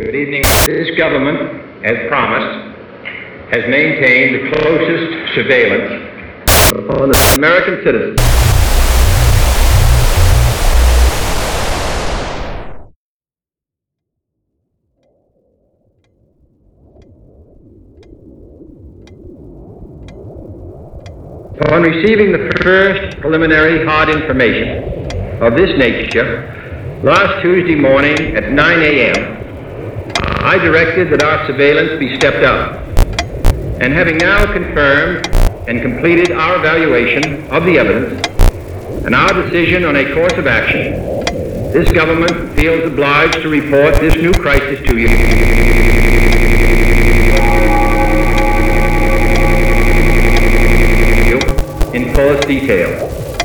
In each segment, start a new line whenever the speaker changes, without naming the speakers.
Good evening. This government, as promised, has maintained the closest surveillance upon the American citizens. Upon receiving the first preliminary hard information of this nature last Tuesday morning at 9 a.m., I directed that our surveillance be stepped up. And having now confirmed and completed our evaluation of the evidence and our decision on a course of action, this government feels obliged to report this new crisis to you in fullest detail.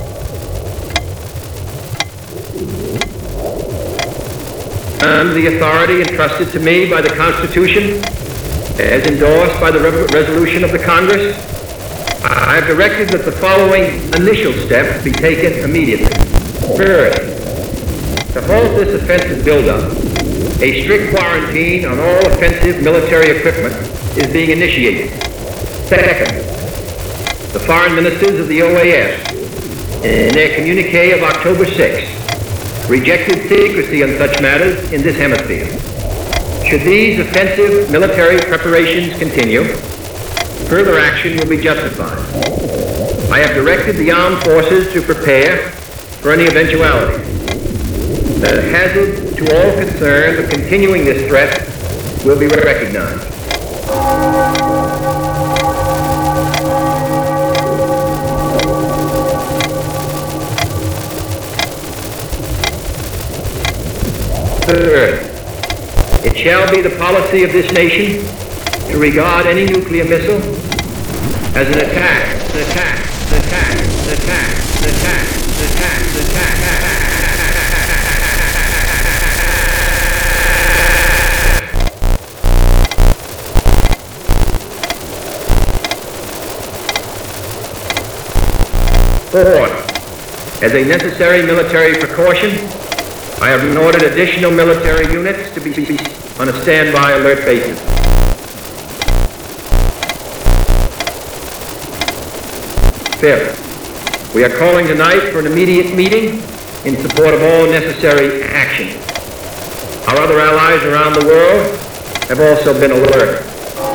Under the authority entrusted to me by the Constitution, as endorsed by the resolution of the Congress, I have directed that the following initial steps be taken immediately. First, to halt this offensive buildup, a strict quarantine on all offensive military equipment is being initiated. Second, the foreign ministers of the OAS, in their communique of October 6th, rejected secrecy on such matters in this hemisphere. Should these offensive military preparations continue, further action will be justified. I have directed the armed forces to prepare for any eventuality. The hazard to all concerned of continuing this threat will be recognized. Third, it shall be the policy of this nation to regard any nuclear missile as an attack. Fourth, as a necessary military precaution, I have ordered additional military units to be on a standby alert basis. Fifth, we are calling tonight for an immediate meeting in support of all necessary action. Our other allies around the world have also been alerted.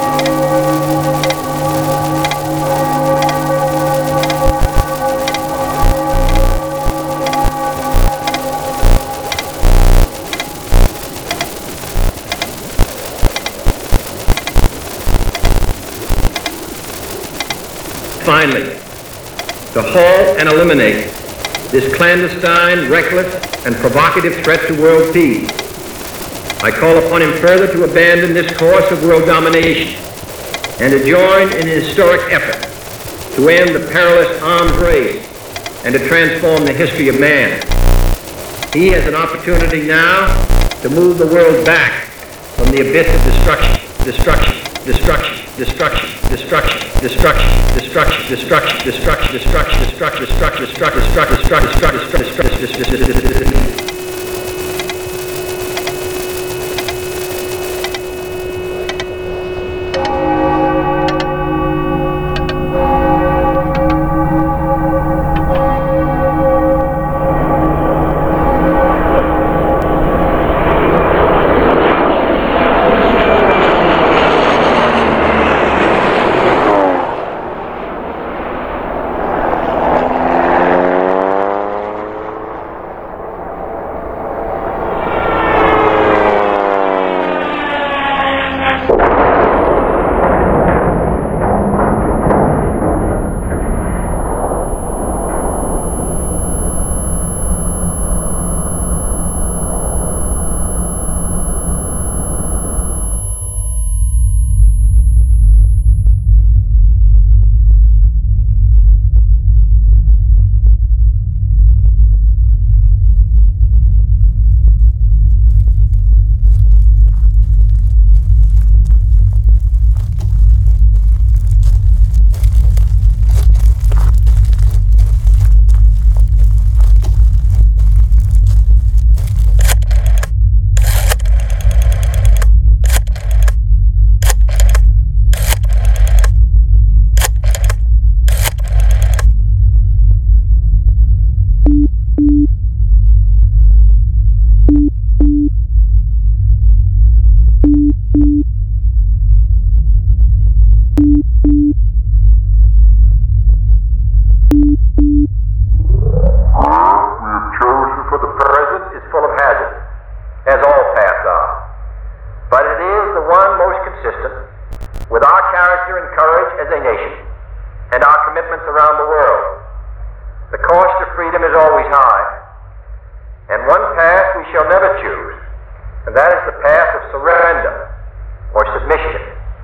Finally, to halt and eliminate this clandestine, reckless, and provocative threat to world peace, I call upon him further to abandon this course of world domination and to join in an historic effort to end the perilous arms race and to transform the history of man. He has an opportunity now to move the world back from the abyss of destruction. with our character and courage as a nation and our commitments around the world. The cost of freedom is always high, and one path we shall never choose, and that is the path of surrender or submission.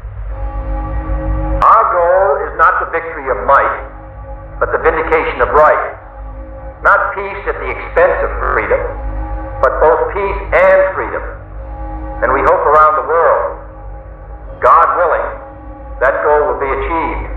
Our goal is not the victory of might, but the vindication of right. Not peace at the expense of freedom, but both peace and freedom. And we hope around the world, God willing, that goal will be achieved.